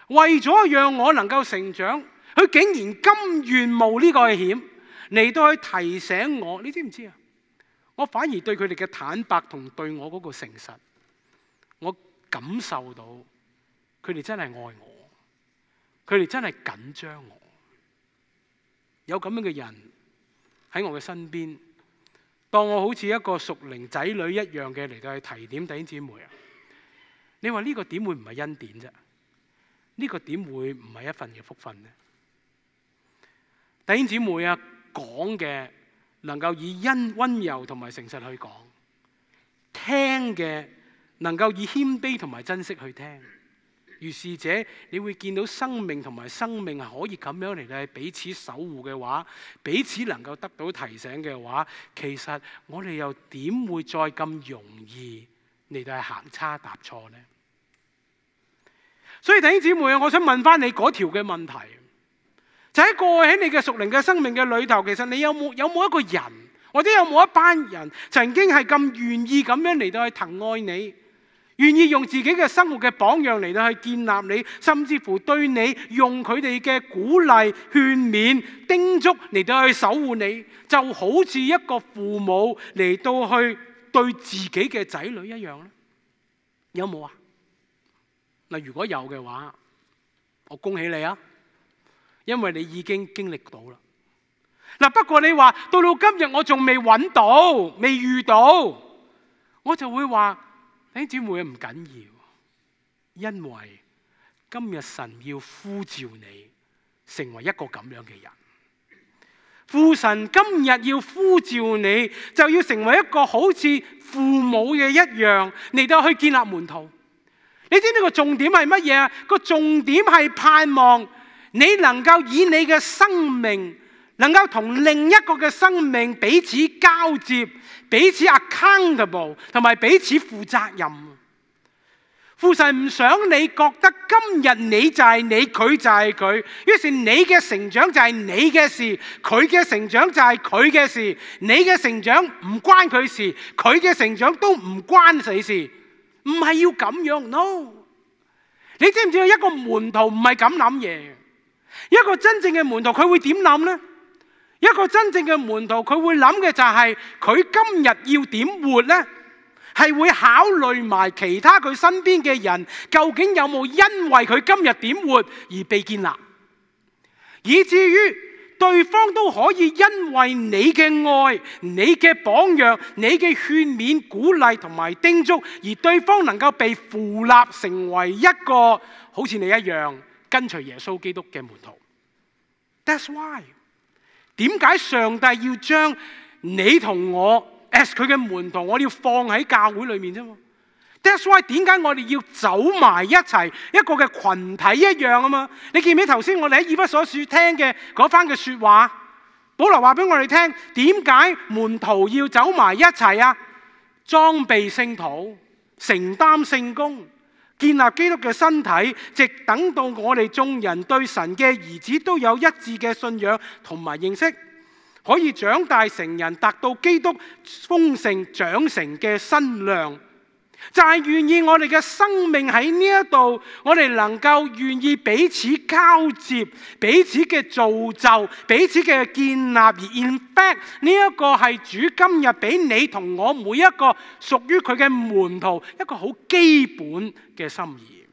為咗讓我能夠成長，佢竟然甘願冒呢個險嚟到去提醒我。你知唔知啊？我反而對佢哋嘅坦白同對我嗰個誠實，我感受到佢哋真係愛我，佢哋真係緊張我。有咁樣嘅人喺我嘅身邊，當我好似一個屬靈仔女一樣嘅嚟到去提點弟兄姊妹啊！你話呢個點會唔係恩典啫？呢個點會唔係一份嘅福分呢？弟兄姊妹啊，講嘅能夠以恩溫柔同埋誠實去講，聽嘅能夠以謙卑同埋珍惜去聽。如是者，你會見到生命同埋生命係可以咁樣嚟到彼此守護嘅話，彼此能夠得到提醒嘅話，其實我哋又點會再咁容易嚟到行差踏錯呢？所以弟兄姊妹啊，我想問翻你嗰條嘅問題，就喺過去喺你嘅屬靈嘅生命嘅裏頭，其實你有冇有冇一個人，或者有冇一班人曾經係咁願意咁樣嚟到去疼愛你，願意用自己嘅生活嘅榜樣嚟到去建立你，甚至乎對你用佢哋嘅鼓勵、勸勉、叮囑嚟到去守護你，就好似一個父母嚟到去對自己嘅仔女一樣咧？有冇啊？嗱，如果有嘅話，我恭喜你啊，因為你已經經歷到啦。嗱，不過你話到到今日我仲未揾到，未遇到，我就會話弟兄姊妹唔緊要，因為今日神要呼召你成為一個咁樣嘅人。父神今日要呼召你，就要成為一個好似父母嘅一樣嚟到去建立門徒。你知呢個重點係乜嘢啊？個重點係盼望你能夠以你嘅生命，能夠同另一個嘅生命彼此交接，彼此 accountable， 同埋彼此負責任。父神唔想你覺得今日你就係你，佢就係佢，於是你嘅成長就係你嘅事，佢嘅成長就係佢嘅事。你嘅成長唔關佢事，佢嘅成長都唔關你事。唔係要咁樣 ，no。你知唔知道一個門徒唔係咁諗嘢？一個真正嘅門徒佢會點諗呢？一個真正嘅門徒佢會諗嘅就係佢今日要點活呢？係會考慮埋其他佢身邊嘅人究竟有冇因為佢今日點活而被建立，以至於對方都可以因為你嘅愛、你嘅榜樣、你嘅勸勉、鼓勵同埋叮囑，而對方能夠被扶立成為一個好似你一樣跟隨耶穌基督嘅門徒。That's why 點解上帝要將你同我 as 佢嘅門徒，我哋要放喺教會裏面啫嘛。That's why 點解我哋要走埋一齊，一個嘅群體一樣啊嘛？你記唔記得頭先我哋喺以弗所書聽嘅嗰番嘅説話？保羅話俾我哋聽，點解門徒要走埋一齊啊？裝備聖徒，承擔聖工，建立基督嘅身體，直等到我哋眾人對神嘅兒子都有一致嘅信仰同埋認識，可以長大成人，達到基督豐盛長成嘅身量。就係願意我哋嘅生命喺呢一度，我哋能夠願意彼此交接，彼此嘅造就，彼此嘅建立。而 in fact 呢一個係主今日俾你同我每一個屬於佢嘅門徒一個好基本嘅心意。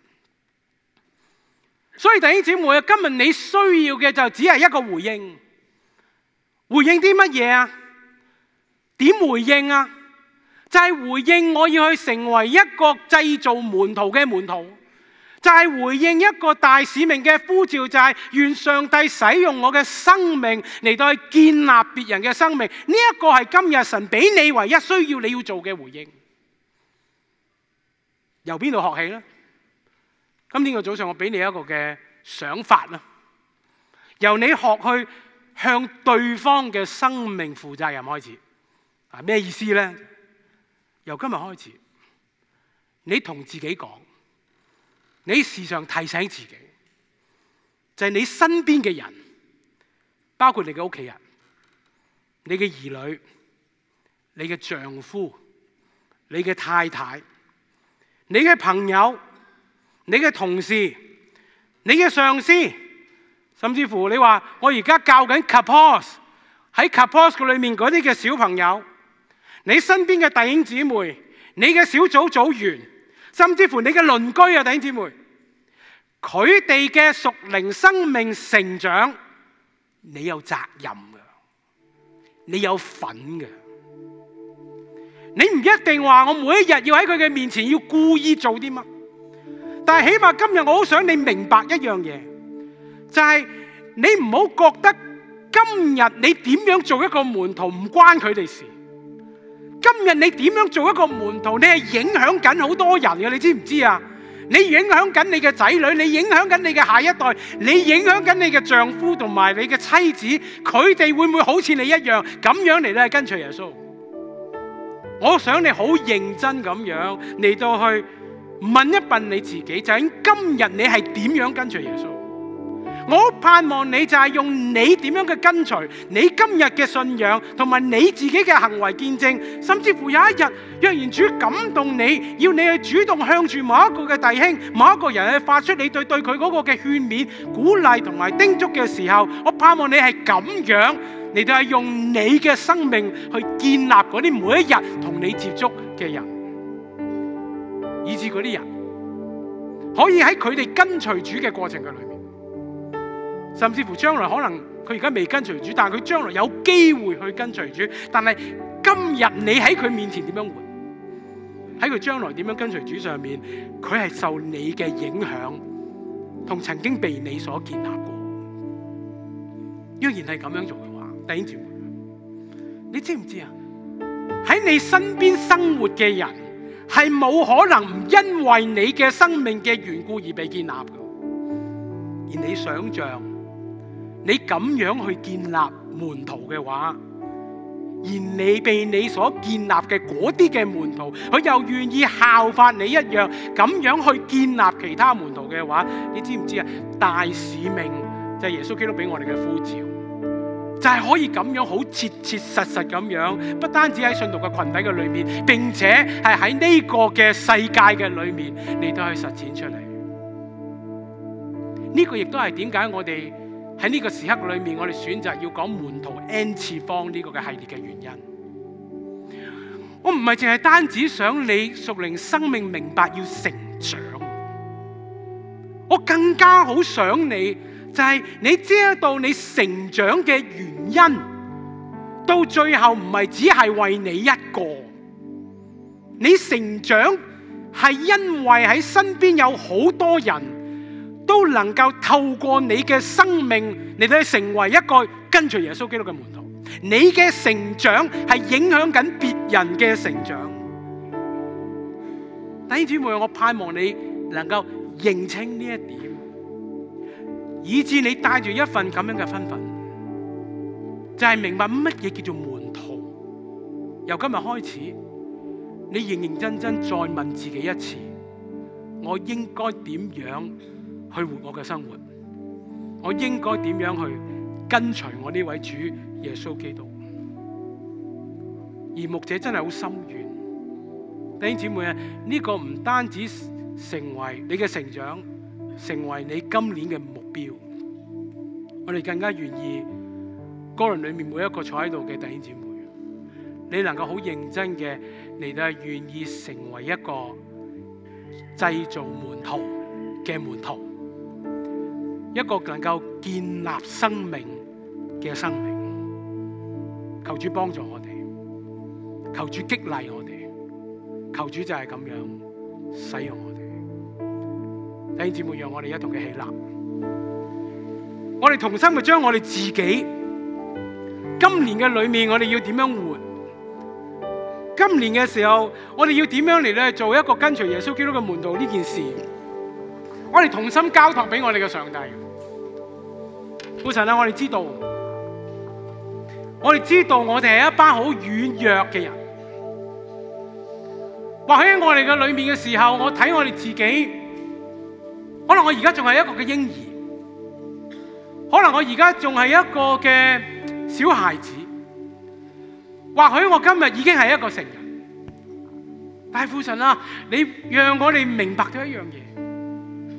所以弟兄姊妹啊，今日你需要嘅就只係一個回應。回應啲乜嘢啊？點回應啊？就係回應我要去成為一個製造門徒嘅門徒，就係回應一個大使命嘅呼召，就係願上帝使用我嘅生命嚟到去建立別人嘅生命。呢一個係今日神俾你唯一需要你要做嘅回應。由邊度學起呢？今天個早上我俾你一個嘅想法啦，由你學去向對方嘅生命負責任開始。啊，咩意思呢？由今日開始，你同自己講，你時常提醒自己，就係你身邊嘅人，包括你嘅屋企人、你嘅兒女、你嘅丈夫、你嘅太太、你嘅朋友、你嘅同事、 你嘅上司，甚至乎你話我而家教緊 Kapos， 喺 Kapos 嘅裏面嗰啲嘅小朋友，你身邊嘅弟兄姊妹，你嘅小組組員，甚至乎你嘅鄰居啊，弟兄姊妹，佢哋嘅屬靈生命成長，你有責任嘅，你有份嘅。你唔一定話我每一日要喺佢嘅面前要故意做啲乜，但係起碼今日我好想你明白一樣嘢，就係你唔好覺得今日你點樣做一個門徒唔關佢哋事。今日你點樣做一個門徒，你係影響緊好多人嘅，你知唔知啊？你影響緊你嘅仔女，你影響緊你嘅下一代，你影響緊你嘅丈夫同埋你嘅妻子，佢哋會唔會好似你一樣咁樣嚟咧跟隨耶穌？我想你好認真咁樣嚟到去問一問你自己，就係今日你係點樣跟隨耶穌？我好盼望你就係用你點樣嘅跟隨，你今日嘅信仰同埋你自己嘅行為見證，甚至乎有一日若然主感動你，要你去主動向住某一個嘅弟兄、某一個人去發出你對對佢嗰個嘅勸勉、鼓勵同埋叮囑嘅時候，我盼望你係咁樣嚟到係用你嘅生命去建立嗰啲每一日同你接觸嘅人，以至嗰啲人可以喺佢哋跟隨主嘅過程嘅裏面，甚至乎將來可能佢而家未跟隨主，但係佢將來有機會去跟隨主。但係今日你喺佢面前點樣活，喺佢將來點樣跟隨主上面，佢係受你嘅影響，同曾經被你所建立過。若然係咁樣做嘅話，弟兄姊妹，你知唔知啊？喺你身邊生活嘅人係冇可能唔因為你嘅生命嘅緣故而被建立嘅。而你想象你咁樣去建立門徒嘅話，而你被你所建立嘅嗰啲嘅門徒，佢又願意效法你一樣咁樣去建立其他門徒嘅話，你知唔知啊？大使命就係耶穌基督俾我哋嘅呼召，就係可以咁樣好切切實實咁樣，不單止喺信徒嘅群體嘅裏面，並且係喺呢個嘅世界嘅裏面，你都去實踐出嚟。呢個亦都係點解我哋喺呢個時刻裏面，我哋選擇要講門徒 N 次方呢個嘅系列嘅原因。我唔係淨係單止想你屬靈生命明白要成長，我更加好想你就係你知道你成長嘅原因，到最後唔係只係為你一個，你成長係因為喺身邊有好多人都能夠透過你嘅生命嚟到成為一個跟隨耶穌基督嘅門徒。你嘅成長係影響緊別人嘅成長。弟兄姊妹，我盼望你能夠認清呢一點，以致你帶住一份咁樣嘅身份，就係明白乜嘢叫做門徒。由今日開始，你認認真真再問自己一次，我應該點樣去活我嘅生活？我應該點樣去跟隨我呢位主耶穌基督？而牧者真係好心軟，弟兄姊妹啊，呢個唔單止成為你嘅成長，成為你今年嘅目標，我哋更加願意歌壇裏面每一個坐喺度嘅弟兄姊妹，你能夠好認真嘅嚟到願意成為一個製造門徒嘅門徒，一個能夠建立生命嘅生命。求主幫助我哋，求主激勵我哋，求主就係咁樣使用我哋。弟兄姊妹，讓我哋一同嘅起立，我哋同心嘅將我哋自己今年嘅裏面，我哋要點樣活？今年嘅時候，我哋要點樣嚟咧做一個跟隨耶穌基督嘅門徒呢件事？我哋同心交託俾我哋嘅上帝。父神啊，我哋知道，我哋知道我哋係一班好軟弱嘅人。或許喺我哋嘅裏面嘅時候，我睇我哋自己，可能我而家仲係一個嘅嬰兒，可能我而家仲係一個嘅小孩子，或許我今日已經係一個成人。但係父神啊，你讓我哋明白咗一樣嘢，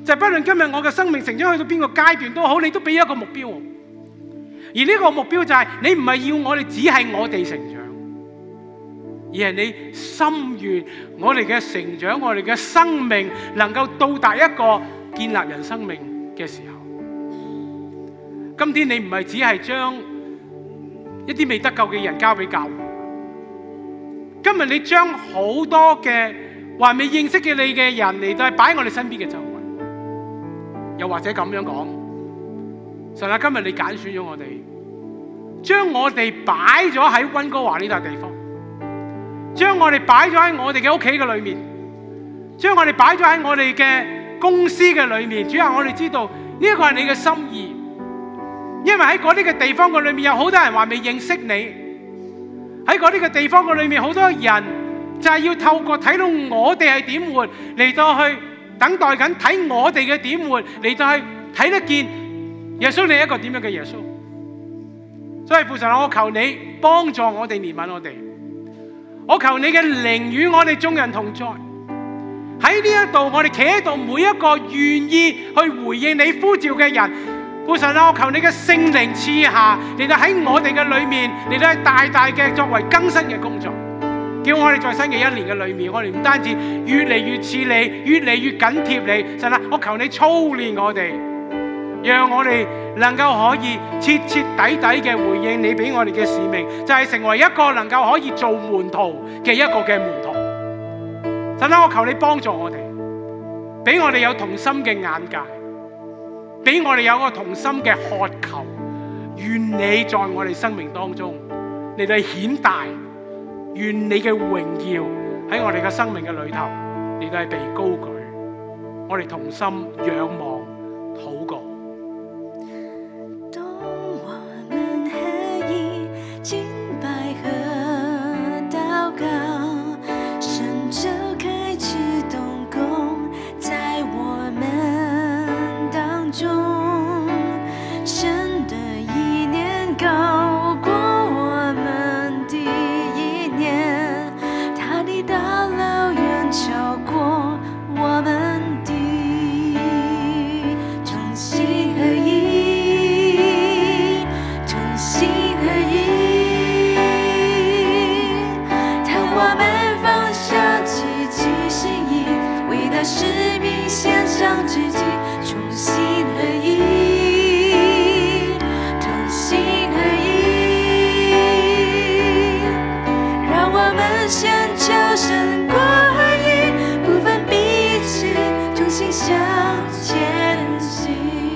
就係不論今日我嘅生命成長去到邊個階段都好，你都俾一個目標我。而呢個目標就係你唔係要我哋只係我哋成長，而係你心願我哋嘅成長，我哋嘅生命能夠到達一個建立人生命嘅時候。今天你唔係只係將一啲未得救嘅人交俾教會，今日你將好多嘅還未認識嘅你嘅人嚟到擺喺我哋身邊嘅周圍。又或者咁樣講，神啊，今日你揀選咗我哋，將我哋擺咗喺溫哥華呢笪地方，將我哋擺咗喺我哋嘅屋企嘅裏面，將我哋擺咗喺我哋嘅公司嘅裏面。主啊，我哋知道呢一個係你嘅心意，因為喺嗰啲嘅地方嘅裏面有好多人還未認識你，喺嗰啲嘅地方嘅裏面好多人就係要透過睇到我哋係點活嚟到去等待緊睇我哋嘅點活嚟到去睇得見耶穌你係一個點樣嘅耶穌。所以父神，我求你幫助我哋，憐憫我哋。我求你嘅靈與我哋眾人同在。喺呢一度，我哋企喺度，每一個願意去回應你呼召嘅人，父神啊，我求你嘅聖靈賜下嚟到喺我哋嘅裏面嚟到係大大嘅作為更新嘅工作。叫我哋在新嘅一年嘅裏面，我哋唔單止越嚟越似你，越嚟越緊貼你。神啊，我求你操練我哋，讓我哋能夠可以徹徹底底嘅回應你俾我哋嘅使命，就係成為一個能夠可以做門徒嘅一個嘅門徒。神啊，我求你幫助我哋，俾我哋有同心嘅眼界，俾我哋有個同心嘅渴求，願你在我哋生命當中嚟到顯大。願你嘅榮耀喺我哋嘅生命嘅裏頭，你都係被高舉。我哋同心仰望禱告。 當我們合一敬拜和禱告，神就開始動工在我們當中，神的意念高過我們的大老遠超過我們的同心合一，同心合一。當我們放下自己心意，為了使命獻上自己，同心合一，同心合一。讓我們先求神國合一，不分彼此，同心向前行。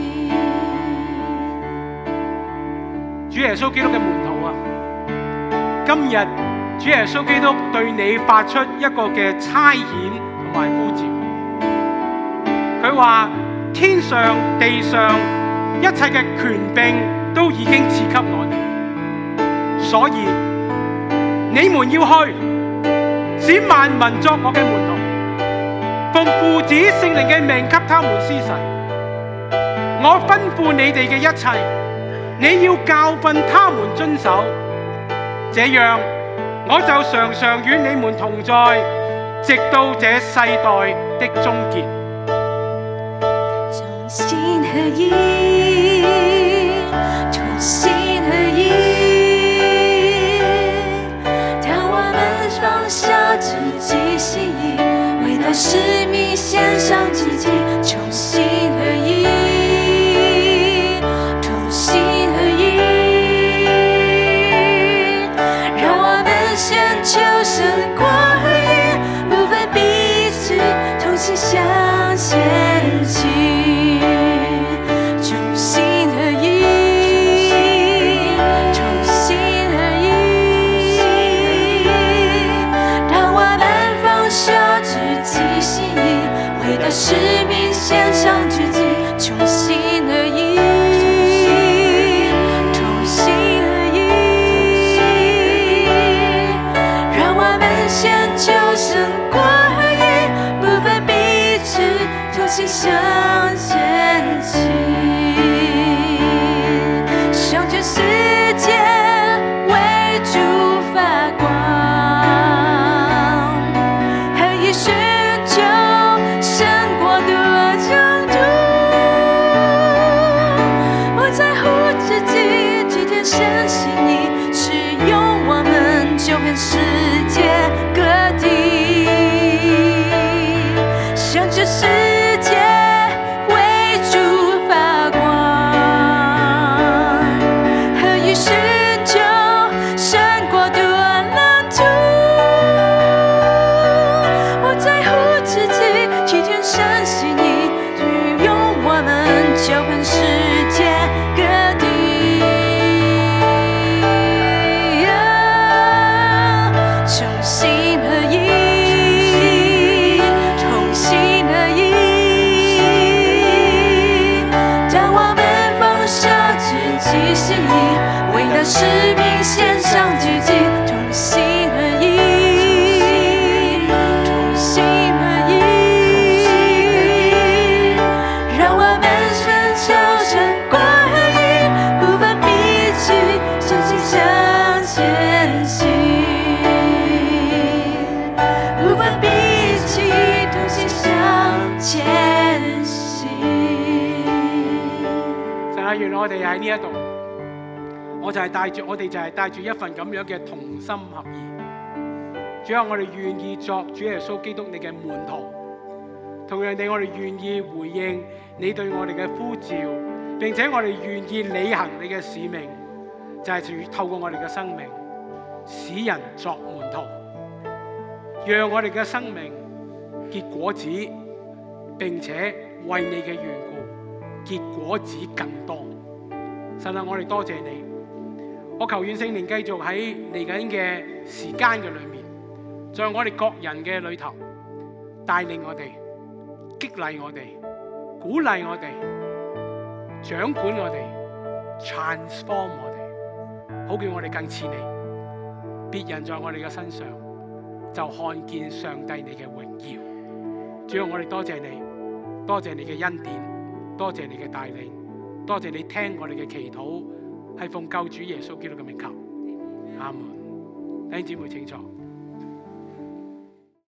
主耶穌基督嘅門徒啊，今日主耶穌基督對你發出一個嘅差遣同埋呼召。佢話天上地上一切嘅權柄都已經賜給我哋，所以你們要去，使萬民作我嘅門徒，奉父子聖靈嘅名給他們施洗。我吩咐你哋嘅一切，你要教訓他們遵守，這樣我就常常與你們同在，直到這世代的終結。 同心合一，同心合一。放下自己心意，為了使命獻上自己，同心合一，同心合一。讓我們先求神國合一，不分彼此，同心向前行，同心合一。為了使命獻上自己，同心合一，同心合一。讓我們先求神國合一，不分彼此，同心向前行，向全世界為主發光，合一尋求神國度。 的使命獻上自己，同心合一，同心合一，让我们顺求神光合一，不分彼此，真心向前行，不分彼此，同心向前行。 神啊，原來我哋喺呢一度，我就係帶住我哋就係帶住一份咁樣嘅同心合意。主啊，我哋願意作主耶穌基督你嘅門徒，同樣地，我哋願意回應你對我哋嘅呼召，並且我哋願意履行你嘅使命，就係透過我哋嘅生命，使人作門徒，讓我哋嘅生命結果子，並且為你嘅緣故結果子更多。神啊，我哋多謝你，我求願聖靈繼續喺嚟緊嘅時間嘅裏面，在我哋各人嘅裏頭帶領我哋，激勵我哋，鼓勵我哋，掌管我哋 ，transform 我哋，好叫我哋更似你。別人在我哋嘅身上就看見上帝你嘅榮耀。主啊，我哋多謝你，多謝你嘅恩典，多謝你嘅帶領，多謝你聽我哋嘅祈禱，係奉救主耶穌基督嘅名求。阿門。弟兄姊妹請坐。